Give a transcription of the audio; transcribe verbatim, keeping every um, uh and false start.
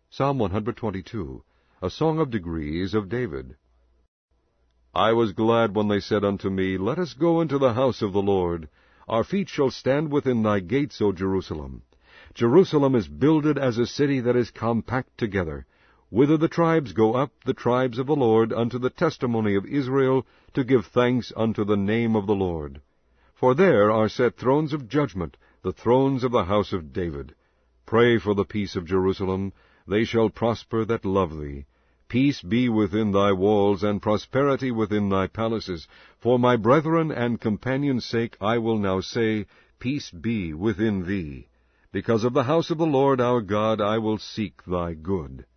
Psalm one twenty-two, a song of degrees of David. I was glad when they said unto me, Let us go into the house of the Lord. Our feet shall stand within thy gates, O Jerusalem. Jerusalem is builded as a city that is compact together, whither the tribes go up, the tribes of the Lord, unto the testimony of Israel, to give thanks unto the name of the Lord. For there are set thrones of judgment, the thrones of the house of David. Pray for the peace of Jerusalem. They shall prosper that love thee. Peace be within thy walls, and prosperity within thy palaces. For my brethren and companions' sake I will now say, Peace be within thee. Because of the house of the Lord our God I will seek thy good.